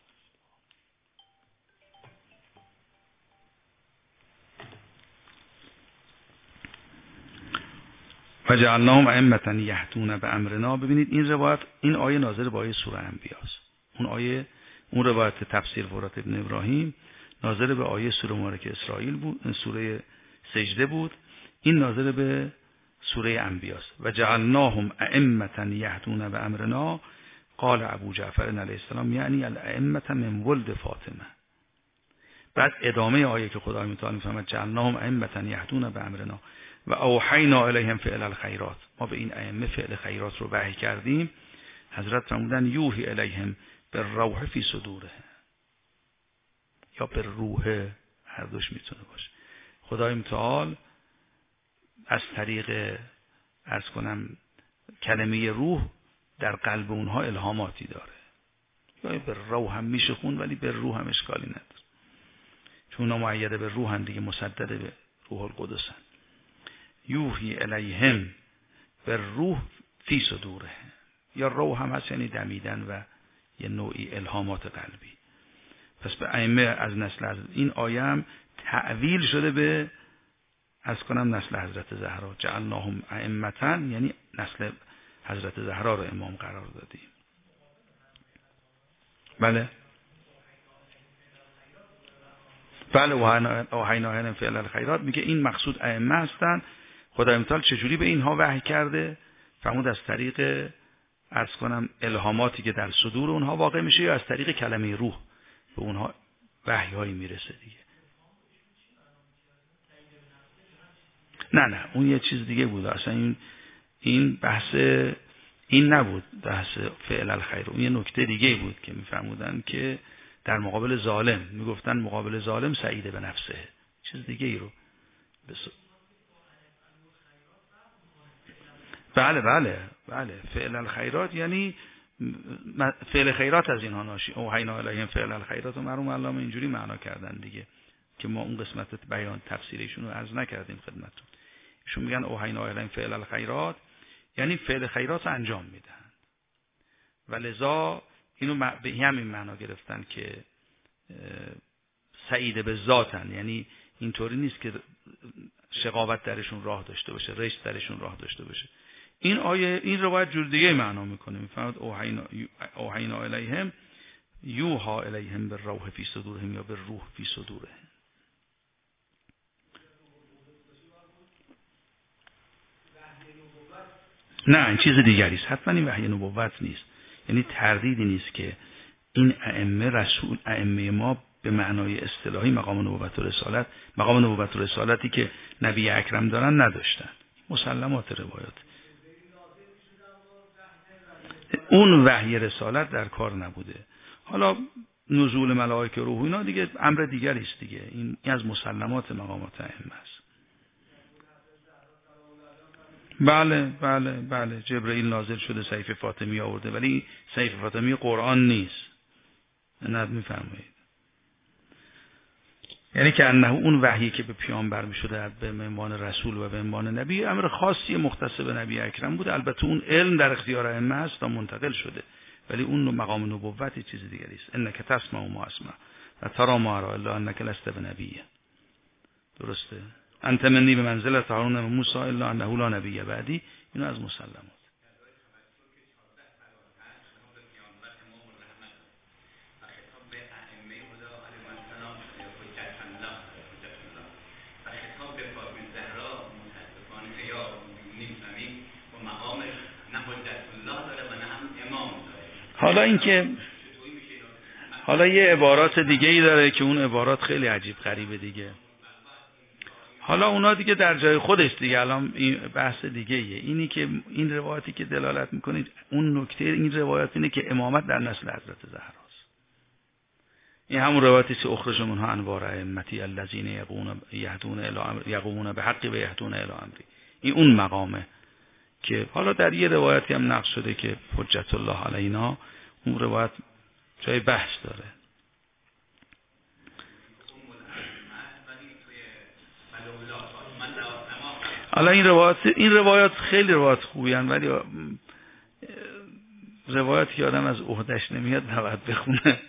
و جعلناهم ائمة یهدون بامرنا. ببینید این روایت، این آیه ناظر به آیه سوره انبیاست. اون آیه، اون روایت تفسیر فرات ابن ابراهیم ناظر به آیه سوره مبارکه اسرائیل بود، سوره سجده بود. این ناظر به سوره انبیاست. و جعلناهم ائمة یهدون بامرنا قال ابو جعفر علیه السلام یعنی الائمة من ولد فاطمه. بعد ادامه آیه که خدای متعال میفرماید جعلناهم ائمة یهدون بامرنا و اوحینا الیهم فعل الخیرات، ما به این ائمه فعل خیرات رو وحی کردیم. حضرت فرمودن یوحی الیهم بالروح فی صدوره، یا به روح، هر دوش میتونه باشه. خدای متعال از طریق عرض کنم کلمه روح در قلب اونها الهاماتی داره. یا به روح هم میشه خون ولی به روح هم اشکالی نداره، چون اونا مؤیده به روح هم دیگه، مسدده به روح القدس هم. یوحی الیهم به روح فی صدوره، یا روح هم هست یعنی دمیدن و یه نوعی الهامات قلبی. پس به ائمه از نسل حضرت، این آیه هم تعویل شده به از کنم نسل حضرت زهرا. جعلناهم ائمة یعنی نسل حضرت زهرا رو امام قرار دادیم. بله بله اوحینا الیهم فعل الخیرات میگه این مقصود ائمه هستن. خدای متعال چجوری به اینها وحی کرده؟ فرمود از طریق عرض کنم الهاماتی که در صدور اونها واقع میشه یا از طریق کلمه روح به اونها وحیایی میرسه دیگه. نه نه اون یه چیز دیگه بود اصلا. این این بحث این نبود بحث فعل الخیر. اون یه نکته دیگه بود که میفرمودن که در مقابل ظالم میگفتن مقابل ظالم سعید به نفسه، چیز دیگه ای رو بس... بله بله بله فعل الخیرات یعنی فعل خیرات از اینها ناشی. اوحینا الیهم فعل الخیرات و مرحوم علامه اینجوری معنا کردن دیگه که ما اون قسمت بیان تفسیرشون رو عرض نکردیم خدمتتون. ایشون میگن اوحینا الیهم فعل الخیرات یعنی فعل خیرات انجام میدن و لذا اینو به همین معنا گرفتن که سعید به ذاتن، یعنی اینطوری نیست که شقاوت درشون راه داشته باشه، رشت درشون راه داشته باشه. این آیه این روایت جور دیگه معنا میکنه. میفهمید اوحینا اوحینا الیهم یوها الیهم بالروح فی صدورهم یا بالروح فی صدورهم. نه این چیز دیگری است، حتما این وحی نبوت نیست. یعنی تردیدی نیست که این ائمه رسول ائمه ما به معنای اصطلاحی مقام نبوت و رسالت، مقام نبوت و رسالتی که نبی اکرم دارن نداشتن. مسلمات روایات اون وحی رسالت در کار نبوده. حالا نزول ملائکه روح اینا دیگه امر دیگری است دیگه. این از مسلمات مقامات ائمه است. بله بله بله جبرئیل نازل شده سیف فاطمی آورده، ولی سیف فاطمی قرآن نیست. نه میفرمایید یعنی که انه اون وحیی که به پیامبر میشده به عنوان رسول و به عنوان نبی امر خاصی مختص به نبی اکرم بود. البته اون علم در اختیار ائمه است و منتقل شده، ولی اون مقام نبوت چیز دیگری است. انک تسمع ما اسمع و ترى ما ارى الا انک لست بنبی. درسته؟ انت منی به منزلت هارون و موسی الا انه لا نبی بعدی. اینو از مسلمات. حالا اینکه حالا یه عبارات دیگه ای داره که اون عبارات خیلی عجیب غریبه دیگه. حالا اونا دیگه در جای خودش دیگه. الان این بحث دیگه ایه. اینی که این روایتی که دلالت میکنید اون نکته این روایت اینه که امامت در نسل حضرت زهراست. این همون روایتی که اخرج منها انوار ائمتی الذین یقومون یهدون الی امر یقومون بحق و یهدون الی امری. این اون مقامه که حالا در یه روایتی هم نقل شده که حجت الله علینا. اون روایت جای بحث داره. حالا این روایت این روایات خیلی روایات خوبی هستند، ولی روایت که آدم از عهده‌اش نمیاد نباید بخونه.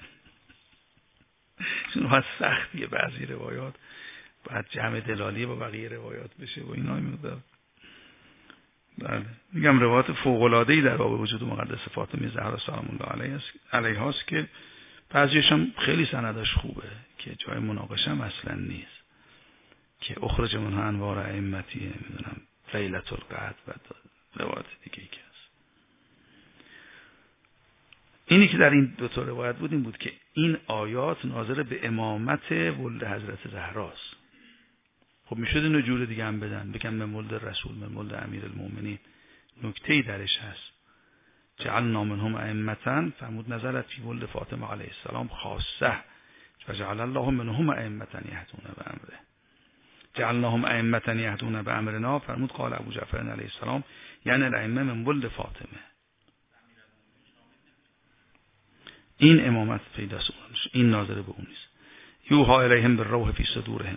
چون واسه سختیه بعضی روایات بعد جمع دلالی با بقیه روایات بشه و اینا میاد. بله میگم روایت فوق العاده ای در باب وجود مقدس فاطمه زهرا سلام الله علیها است علیها است که بعضیش هم خیلی سندش خوبه که جای مناقشه هم اصلا نیست، که اخرج منها انوار ائمتی میدونم لیلة القدر و روایت دیگه ای که هست. اینی که در این دو تا روایت بود این بود که این آیات ناظر به امامت ولد حضرت زهراست. خب میشد اینو جور دیگه هم بدن، بگم به ولد رسول، به ولد امیر المؤمنین. نکته‌ای درش هست. جعلنا منهم ائمة فرمود نزلت فی ولد فاطمه علیه السلام خاصه و جعل الله منهم ائمة یهدون بامره. جعلناهم ائمة یهدون بامرنا فرمود قال ابو جعفر علیه السلام یعنی الائمه من ولد فاطمه. این امامت پیداست، این ناظر به اون نیست. یوها الیهم بالروح فی صدورهم.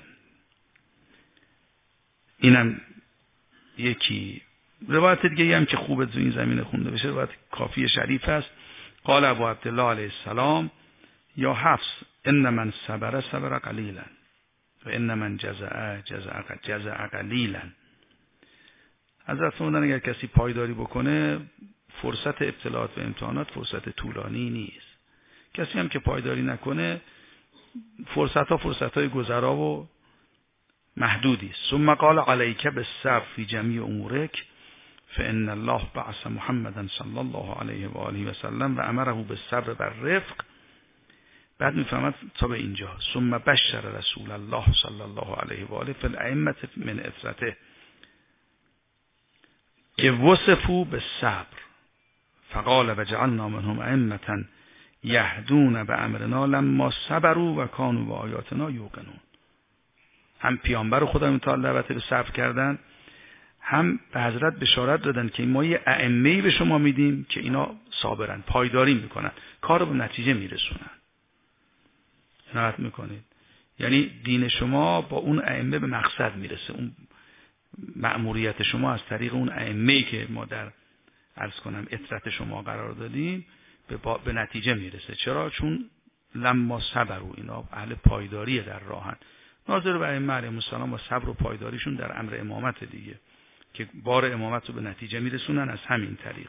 اینم یکی روایت دیگه هم که خوبه تو این زمینه خونده بشه روایت کافی شریف است. قال ابو عبدالله علیه السلام یا حفص ان من صبر صبر قلیلا و ان من جزع جزع جزع قلیلا. حضرت فرمودن اگر کسی پایداری بکنه فرصت ابتلاات و امتحانات فرصت طولانی نیست. کسی هم که پایداری نکنه فرصت ها فرصت های گذرا و محدودی است. ثم قال علیک بالصبر فی جمیع امورک فان الله بعث محمدا صلی الله علیه و آله و سلم و امره بالصبر والرفق. بعد میفهمد تا به اینجا ثم بشر رسول الله صلی الله علیه و آله فی الائمه من اثرته که وصفوا بالصبر فقال وجعلنا منهم ائمه یهدون بامرنا لما صبروا و کانوا بآیاتنا یوقنون. هم پیامبر خدا متعال دعوت به صبر کردن، هم به حضرت بشارت دادن که ما یه ائمه‌ای به شما میدیم که اینا صابرن، پایداری میکنن، کار رو به نتیجه میرسونن. عنایت میکنید؟ یعنی دین شما با اون ائمه به مقصد میرسه. اون مأموریت شما از طریق اون ائمه‌ای که ما در عرض کنم اطرت شما قرار دادیم به, با... به نتیجه میرسه. چرا؟ چون لما صبروا، اینا اهل پایداری در راهن. ناظر به ائمه علیهم السلام و صبر و پایداریشون در امر امامت دیگه، که بار امامت رو به نتیجه میرسونن از همین طریق.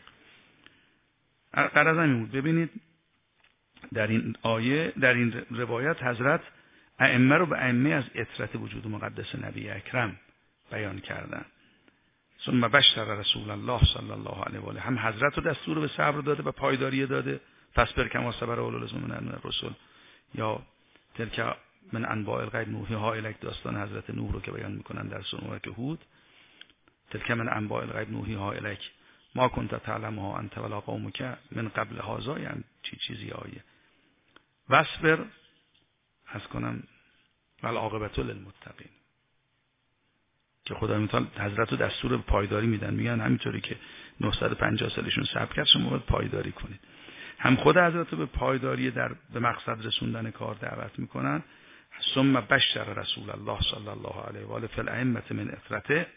غرض همین بود. ببینید در این آیه، در این روایت حضرت ائمه رو به ائمه از اطرت وجود مقدس نبی اکرم بیان کردن. ثم بشر رسول الله صلی الله علیه و آله، هم حضرت رو دستور به صبر داده و پایداری داده، فاصبر کما صبر اولو العزم من الرسل، یا تلک من انباء الغیب نوحیها الیک، داستان حضرت نوح رو که بیان میکنن در سوره هود، تلک من انباء الغیب نوحیها الیک ما کنت تعلمها انت ولا قومک من قبل هذا، یعنی چی چیزی آیه واصبر از کنم والعاقبة للمتقین، که خدا میتونه حضرت رو دستور پایداری میدن، میگن همینطوری که نهصد و پنجاه سالشون صبر کرد شما باید پایداری کنید. هم خود حضرت رو به پایداری در به مقصد رسوندن کار دعوت میکنن. ثم بشر رسول الله صلی الله علیه و آله فی الائمه من اثرته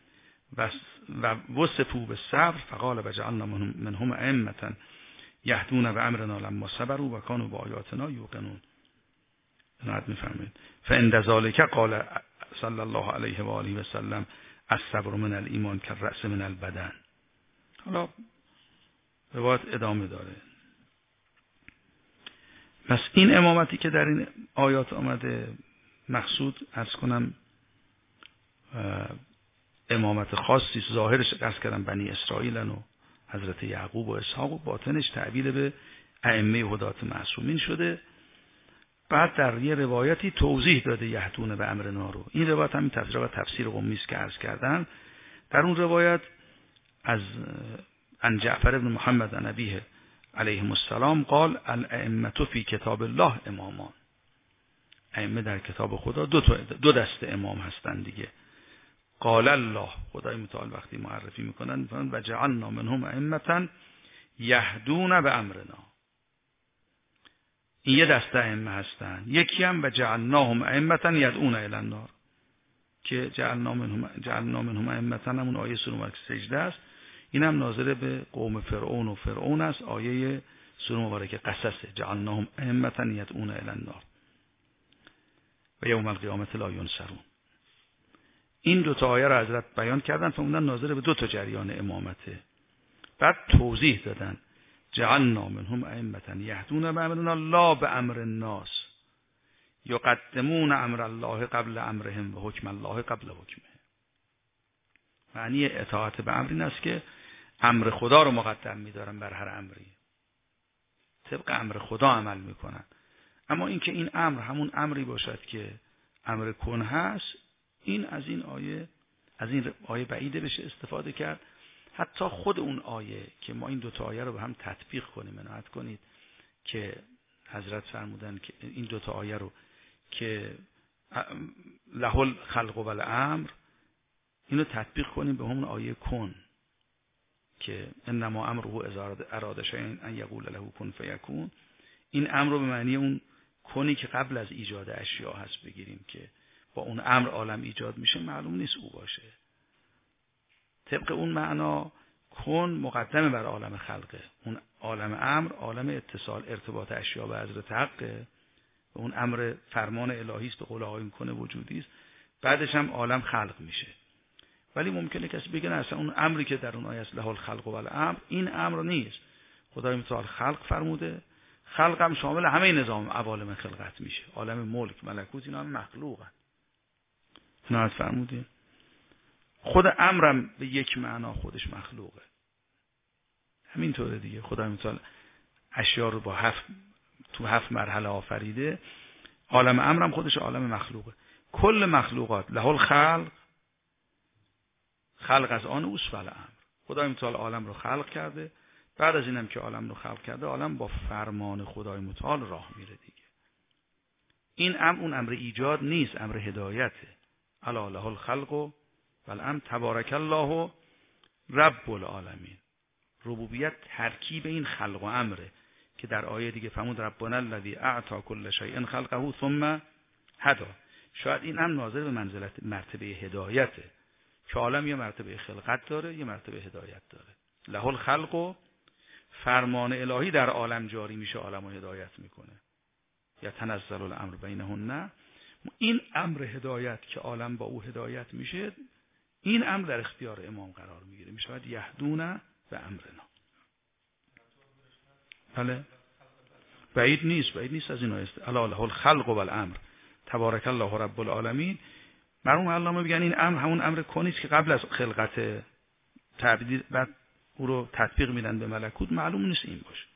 و وصفوا بالصبر فقال وجعلنا منهم ائمه یهدون بامرنا لما صبروا و کانوا بآیاتنا یوقنون. نهایت میفهمید. فعند ذلک قال صلی الله علیه و آله و سلم الصبر من الایمان کالرأس من البدن. حالا روایت ادامه داره. پس این امامتی که در این آیات آمده مقصود از کنم امامت خاصی، ظاهرش قصد کردم بنی اسرائیل و حضرت یعقوب و اسحاق، و باطنش تعبیر به ائمه هدات معصومین شده. بعد در یه روایتی توضیح داده یهدون به امرنا رو. این روایت همین تفسیر و تفسیر قمی است که عرض کردن. در اون روایت از عن جعفر بن محمد عن ابیه علیهم السلام قال الائمه فی کتاب الله امامان. ائمه در کتاب خدا دو تا دو دسته امام هستند دیگه. قال الله، خدای متعال وقتی معرفی میکنن میگن و جعلنا منهم ائمه یهدون به امرنا. این یه دسته ائمه هستن. یکی هم و جعلناهم ائمه یدعون الی النار، که جعلنا منهم جعلنا منهم ائمه همون آیه سوره مبارکه سجده است. این هم ناظر به قوم فرعون و فرعون است، آیه سوره مبارکه قصص جعلناهم ائمه یدعون الی النار و یوم القیامت لا ینصرون. این دو تا آیه را حضرت بیان کردن، فرمودن ناظر به دو تا جریان امامته. بعد توضیح دادن جعلنا منهم ائمه یهدون بامرنا لا بامر الناس یقدمون امر الله قبل امرهم و حکم الله قبل حکمه. معنی اطاعت به امر این است که امر خدا رو مقدم می‌دارن بر هر امری، طبق امر خدا عمل میکنن. اما اینکه این امر همون امری باشد که امر کن هست، این از این آیه از این آیه بعیده بشه استفاده کرد. حتی خود اون آیه که ما این دو تا آیه رو به هم تطبیق کنیم، عنایت کنید که حضرت فرمودن که این دو تا آیه رو که له الخلق و الامر، اینو تطبیق کنیم به همون آیه کن که انما امره اذا اراد شیئا ان یقول له کن فیکون. این امر رو به معنی اون کنی که قبل از ایجاد اشیا هست بگیریم، که با اون امر عالم ایجاد میشه، معلوم نیست او باشه. طبق اون معنا کن مقدمه بر عالم خلقه، اون عالم امر عالم اتصال ارتباط اشیا به حضرت حقه، و اون امر فرمان الهی است به قول آقایون کنه وجودی است. بعدش هم عالم خلق میشه. ولی ممکنه کسی بگه نه اصلا اون امری که در اون آیه است له الخلق و الامر، این امر نیست. خدای متعال خلق فرموده، خلق هم شامل همه نظام عوالم خلقت میشه. عالم ملک، ملکوت، اینا هم مخلوقن. نه فرمودین خود امرم به یک معنا خودش مخلوقه. همینطوره دیگه. خدا مثلا اشیا رو با هفت تو هفت مرحله آفریده. عالم امرم خودش عالم مخلوقه. کل مخلوقات له الخلق، خلق از آن اوست و الامر. خدای متعال عالم رو خلق کرده. بعد از اینم که عالم رو خلق کرده، عالم با فرمان خدای متعال راه میره دیگه. این امر اون امر ایجاد نیست، امر هدایته. الا له الخلق و الامر تبارک الله رب العالمین. ربوبیت ترکیب این خلق و امره که در آیه دیگه فرمود ربنا الذی اعطى كل شیء خلقه ثم هدی. شاید این امر ناظر به منزلت مرتبه هدایته که عالم یه مرتبه خلقت داره، یه مرتبه هدایت داره. له الخلق و فرمان الهی در عالم جاری میشه، عالم رو هدایت میکنه. یا تنزل الامر بینهن. این امر هدایت که عالم با او هدایت میشه، این امر در اختیار امام قرار میگیره. میشه یهدون به امرنا. بله بعید نیست، بعید نیست از این است. الا له الخلق و الامر تبارک الله رب العالمین. مرحوم علامه میگن این امر همون امر کنی است که قبل از خلقت تعبدی بعد او رو تطبیق میدن به ملکوت. معلوم نیست این باشه.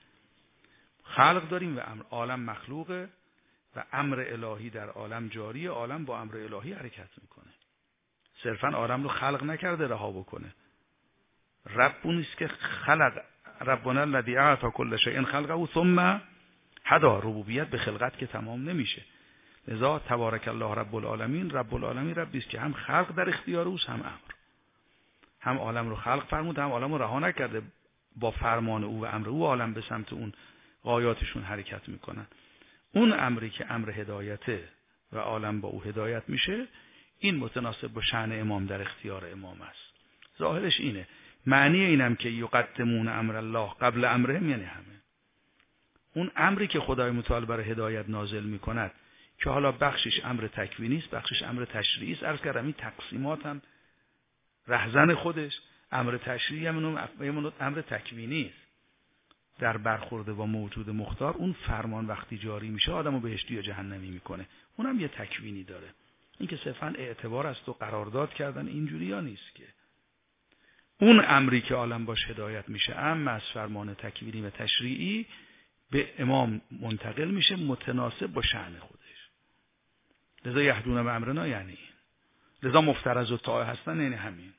خلق داریم و امر. عالم مخلوقه و امر الهی در عالم جاریه. عالم با امر الهی حرکت میکنه. صرفا عالم رو خلق نکرده رها بکنه. رب اون نیست که خلق. ربنا الذی اعطى كل شیء خلقه ثم هدی. ربوبیت به خلقت که تمام نمیشه. لذا تبارک الله رب العالمین. رب العالمین ربی است که هم خلق در اختیار اوست، هم امر. هم عالم رو خلق فرمود، هم عالم رو رها نکرده. با فرمان او و امر او عالم به سمت اون غایاتشون حرکت میکنن. اون امری که امر هدایته و عالم با او هدایت میشه، این متناسب با شأن امام در اختیار امام است. ظاهرش اینه. معنی اینم که یقدمون امر الله قبل امرهم، یعنی همه اون امری که خدای متعال برای هدایت نازل میکند که حالا بخشش امر تکوینی است، بخشش امر تشریعی است. عرض کردم این تقسیمات هم رهزن خودش. امر تشریعی هم امر تکوینی است. در برخورد با موجود مختار اون فرمان وقتی جاری میشه آدمو بهشتی یا جهنمی میکنه. اونم یه تکوینی داره. این که صرفا اعتبار است و قرارداد کردن اینجوری ها نیست که. اون امری که عالم باش هدایت میشه اما از فرمان تکوینی و تشریعی به امام منتقل میشه متناسب با شأن خودش. لذا یهدون به امرنا یعنی این. لذا مفترض و طاعه هستن یعنی همین.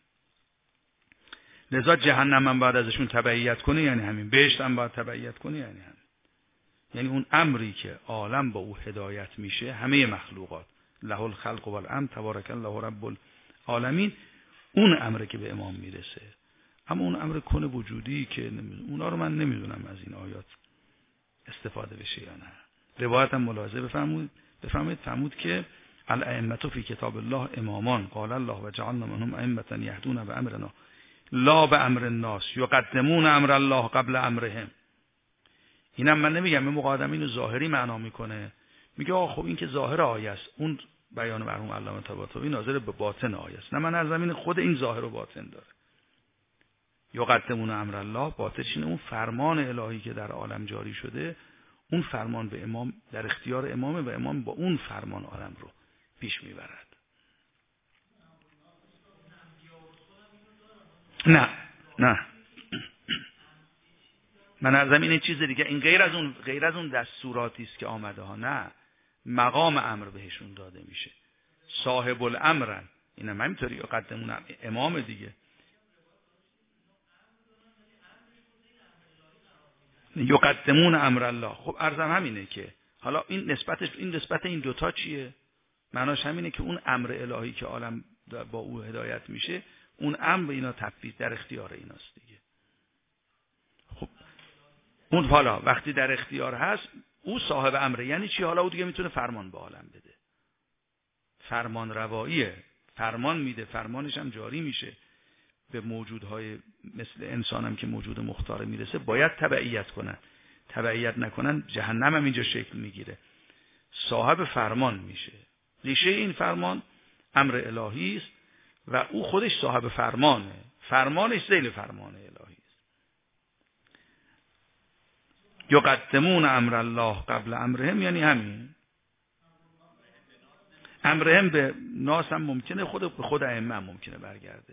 لذا جهنم هم باید ازشون تبعیت کنه یعنی همین. بهشت هم باید تبعیت کنه یعنی همین. یعنی اون امری که عالم با او هدایت میشه، همه مخلوقات له الخلق و الامر تبارک الله رب العالمین، اون امری که به امام میرسه. اما اون امر کن وجودی که اونا رو من نمیدونم از این آیات استفاده بشه یا نه. روایت هم ملاحظه بفرمایید بفرمایید فرمود که الائمه فی کتاب الله امامان قال الله و جعلنا منهم ائمه یهدون بامرنا لا به امر الناس یقدمون امر الله قبل امرهم. اینم من نمیگم این مقادمه اینو ظاهری معنا میکنه. میگه آخه خب این که ظاهر آیه است. اون بیان مرحوم علامه طباطبایی ناظر به باطن آیه است. نه من از زمین خود این ظاهر و باطن داره. یقدمون امر الله باطنش اینه اون فرمان الهی که در عالم جاری شده، اون فرمان به امام در اختیار امامه و امام با اون فرمان عالم رو پیش میبرد. نه نه من از زمین چیز دیگه. این غیر از اون غیر از اون دستوراتی است که آمده ها. نه مقام امر بهشون داده میشه. صاحب الامرن. اینم همینطوری یقدمون امام دیگه. یقدمون امر الله. خب عرضم همینه که حالا این نسبتش این نسبت این دوتا چیه؟ معناش همینه که اون امر الهی که عالم با او هدایت میشه، اون امر به اینا تفویض در اختیار ایناست دیگه. خب اون حالا وقتی در اختیار هست او صاحب امره. یعنی چی؟ حالا او دیگه میتونه فرمان به عالم بده. فرمان رواییه. فرمان میده، فرمانش هم جاری میشه. به موجودهای مثل انسان هم که موجود مختار میرسه باید تبعیت کنن. تبعیت نکنن جهنم هم اینجا شکل میگیره. صاحب فرمان میشه. ریشه این فرمان امر الهی است و او خودش صاحب فرمانه. فرمانش ذیل فرمان الهی است. یقدمون امر الله قبل امرهم یعنی همین. امرهم به ناس هم ممکنه، خود به خود ائمه هم ممکنه برگرده.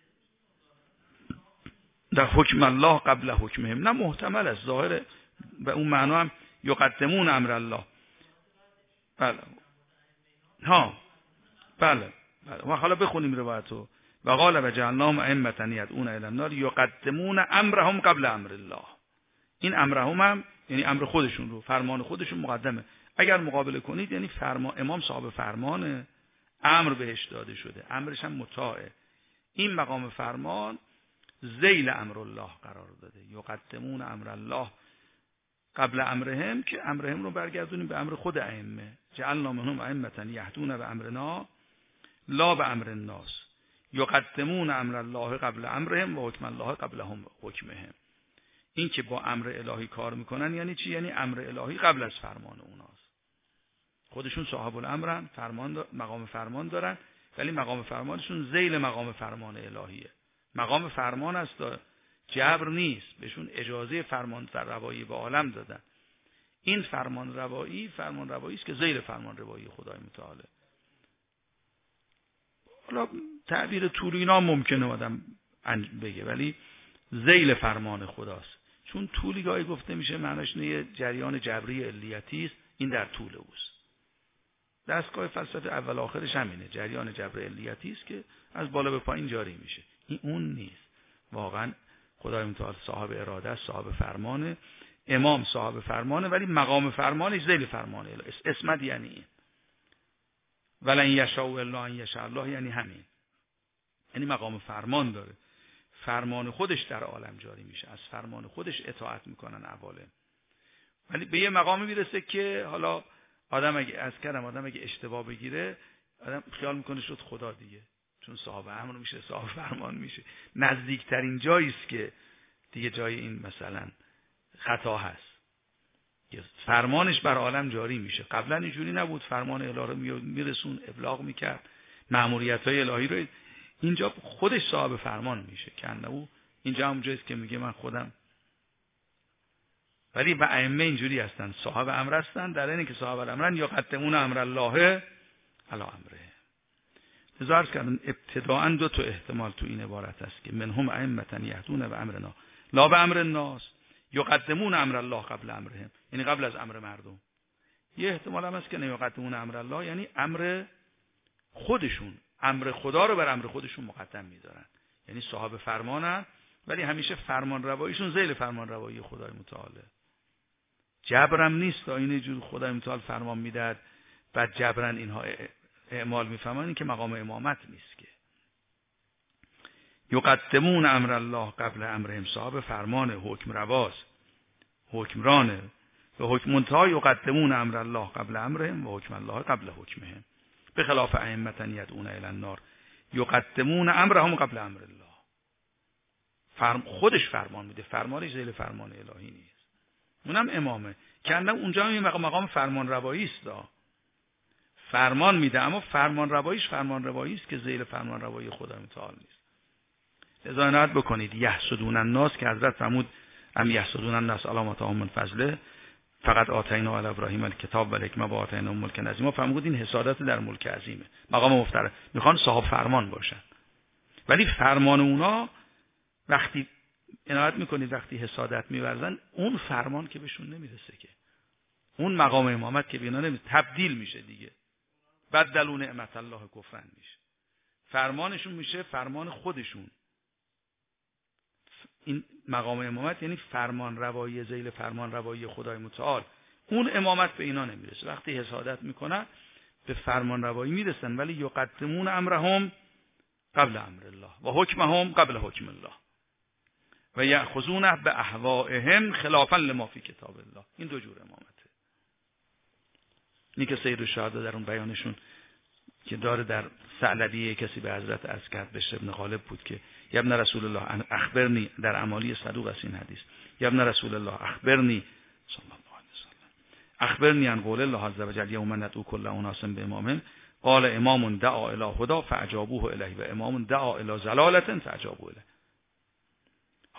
در حکم الله قبل حکمهم نه محتمل است، ظاهر به اون معنا هم یقدمون امر الله. بله ها بله بله. و حالا بخونیم روایتو. و قال و جعلناهم ائمة یدعون الی النار یقدمون امرهم قبل امر الله. این امرهم هم یعنی امر خودشون رو، فرمان خودشون مقدمه. اگر مقابله کنید یعنی فرمان، امام صاحب فرمانه، امر بهش داده شده، امرش هم مطاعه. این مقام فرمان ذیل امر الله قرار داده. یقدمون امر الله قبل امرهم، که امرهم رو برگردونیم به امر خود ائمه. جعلنا منهم ائمة یهدون به امرنا لا به امر الناس یقدمون امر الله قبل امرهم و حکم الله قبل هم حکمهم. این که با امر الهی کار میکنن یعنی چی؟ یعنی امر الهی قبل از فرمان اوناست. خودشون صاحب الامرن، فرمان دار، مقام فرمان دارن، ولی مقام فرمانشون ذیل مقام فرمان الهیه. مقام فرمان است، جبر نیست. بهشون اجازه فرمان روایی به عالم دادن. این فرمان روایی فرمان روایی است که ذیل فرمان روایی خدای متعال. حالا تعبیر طول اینا ممکنه آدم بگه، ولی ذیل فرمان خداست. چون طولی گاهی گفته میشه معناش نه جریان جبری علیتی است، این در طول اوست. دستگاه فلسفه اول آخرش همینه، جریان جبر علیتی است که از بالا به پایین جاری میشه. این اون نیست. واقعا خدای متعال صاحب اراده است، صاحب فرمانه، امام صاحب فرمانه، ولی مقام فرمانش ذیل فرمانه. اسمت یعنی این. ولن یشاء الا ان یشاء الله یعنی همین. یعنی مقام فرمان داره، فرمان خودش در عالم جاری میشه، از فرمان خودش اطاعت میکنن عوالم. ولی به یه مقامی میرسه که حالا آدم اگه از کردم آدم اگه اشتباه بگیره، آدم خیال میکنه شد خدا دیگه، چون صاحب امر میشه، صاحب فرمان میشه. نزدیکترین جایی است که دیگه جای این مثلا خطا هست. فرمانش بر عالم جاری میشه. قبلا اینجوری نبود، فرمان الهی رو میرسون، ابلاغ میکرد، مأموریت‌های الهی رو. اینجا خودش صاحب فرمان میشه که انه اینجا هم جاییست که میگه من خودم. ولی و ائمه اینجوری هستن، صاحب امر هستن، در اینی که صاحب امرن یقدمون امر الله علی امره. ظاهر کردن ابتداءً دو تا احتمال تو این عبارت است که منهم ائمة یهدون به امرنا لا به امر الناس یقدمون امر الله قبل امرهم، یعنی قبل از امر مردم. یه احتمال هم هست که یقدمون امر الله یعنی امر خودشون، امر خدا رو بر امر خودشون مقدم میذارن، یعنی صاحب فرمانن، ولی همیشه فرمان رواییشون ذیل فرمان روایی خدای متعاله. جبرم نیست، تا این جور خدای متعال فرمان میداد بعد جبرن اینها اعمال میفهمن، این که مقام امامت نیست. که یقدمون امر الله قبل امرهم، صاحب فرمان، حکم رواز، حکمرانه. و حکم منتها یقدمون امر الله قبل امرهم و حکم الله قبل حکمهم، به خلاف ائمة یدعون الی النار یقدمون امرهم قبل امر الله. فرم خودش فرمان میده، فرمانش ذیل فرمان الهی نیست. اونم امامه که اونجا هم مقام فرمان روایی است، فرمان میده، اما فرمان رواییش فرمان روایی است که ذیل فرمان روایی خدا متعال نیست. لذا عنایت بکنید یحسدون الناس که حضرت فرمود ام یحسدون الناس علی ما آتاهم من فضله فقط آتینا علی ابراهیم الکتاب و الحکمه و آتینا ملک عظیم. فرمود این حسادت در ملک عظیمه، مقام مفترض، میخوان صاحب فرمان باشن. ولی فرمان اونا وقتی عنایت میکنید، وقتی حسادت میورزن، اون فرمان که بهشون نمیرسه، که اون مقام امامت که بینا نمیرسه، تبدیل میشه دیگه. بدلوا نعمت الله کفرن میشه، فرمانشون میشه فرمان خودشون. این مقام امامت یعنی فرمان روایی ذیل فرمان روایی خدای متعال. اون امامت به اینا نمیرسه. وقتی حسادت میکنن به فرمان روایی میرسن، ولی یقدمون امرهم قبل امر الله و حکمهم قبل حکم الله و یأخذونه به اهوائهم خلافا لما فی کتاب الله. این دو جور امامته. این که سید الشهدا در اون بیانشون که داره در ثعلبیه کسی به حضرت عرض کرد، بشر ابن غالب بود که یا ابن رسول الله اخبرنی، در اعمالی صدوق است این حدیث، یا ابن رسول الله اخبرنی صلی الله علیه وسلم اخبرنی عن قول الله عز وجل یوم ندعو کل اناس بامامهم قال امام دعا الی هدی فاجابوه الیه و امام دعا الی ضلاله فاجابوه الیه.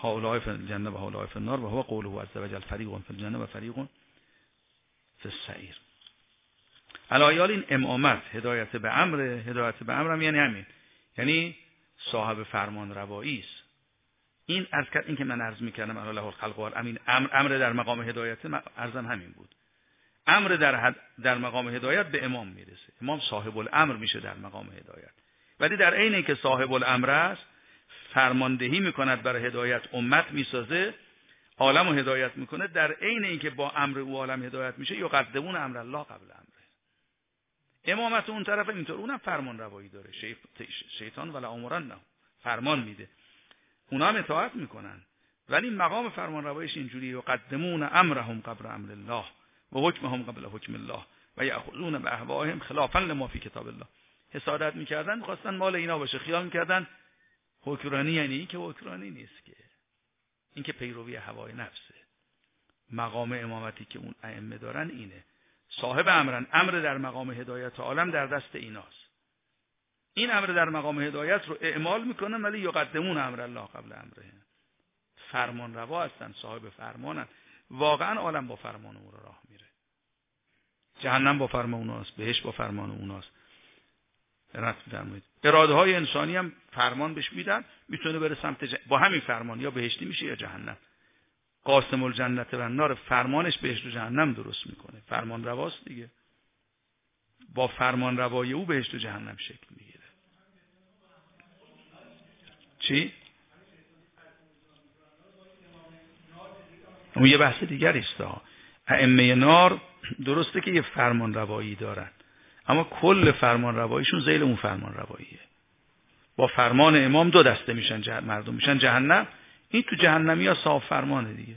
هؤلاء فی الجنه و هؤلاء فی النار و هو قوله عز وجل فریق فی الجنه و فریق فی السعیر. علایال این امامت هدایت به امر، هدایت به امر هم یعنی همین، یعنی صاحب فرمان روایی است. این از این که من عرض می‌کردم الا له الخلق و الامر، امر امر در مقام هدایت، عرضم همین بود. امر در در مقام هدایت به امام میرسه، امام صاحب الامر میشه در مقام هدایت. ولی در عین اینکه صاحب الامر است، فرماندهی میکند برای هدایت، امت میسازه، عالم رو هدایت میکنه، در عین اینکه با امر او عالم هدایت میشه، یقدمون امر الله قبل امره. امامت اون طرف اینطور، اونم فرمان روایی داره، شیطان ولا امرن نه، فرمان میده، اونا هم اطاعت میکنن، ولی مقام فرمان روایش اینجوری یقدمون امرهم قبل امر الله و حکمهم قبل حکم الله و یاخذون باهواهم خلافا لما فی کتاب الله. حسادت میکردن، میخواستن مال اینا باشه، خیال میکردن حکمرانی یعنی این که حکمرانی نیست، که این که پیروی هوای نفسه. مقام امامتی که اون ائمه دارن اینه، صاحب امرن، امر در مقام هدایت عالم در دست ایناست. این امر در مقام هدایت رو اعمال میکنن، ولی یقدمون امر الله قبل امره، فرمان روا هستن، صاحب فرمانن. واقعا عالم با فرمان اون راه میره، جهنم با فرمان اوناست، بهشت با فرمان اوناست. رد می‌فرمایید اراده های انسانی هم فرمان بهش میدن، میتونه بره سمت جه... با همین فرمان یا بهشتی میشه یا جهنم. قاسم الجنة و النار، فرمانش بهشت و جهنم درست میکنه، فرمان رواست دیگه، با فرمان روای او بهشت و جهنم شکل میگیره. چی؟ اون یه بحث دیگری است. ائمه نار درسته که یه فرمان روایی دارن، اما کل فرمان رواییشون ذیل اون فرمان رواییه. با فرمان امام دو دسته میشن، جه... مردم میشن جهنم، این تو جهنمی ها صاحب فرمانه دیگه.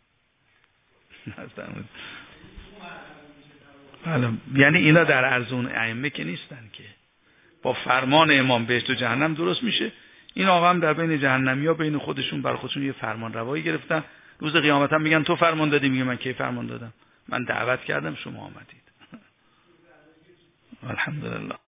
یعنی اینا در عرض اون ائمه که نیستن، که با فرمان امام بهشت و جهنم درست میشه. این آقا هم در بین جهنمی ها بین خودشون بر خودشون یه فرمان روایی گرفتن، روز قیامت هم میگن تو فرمان دادی، میگه من کی فرمان دادم، من دعوت کردم شما آمدید. الحمدلله.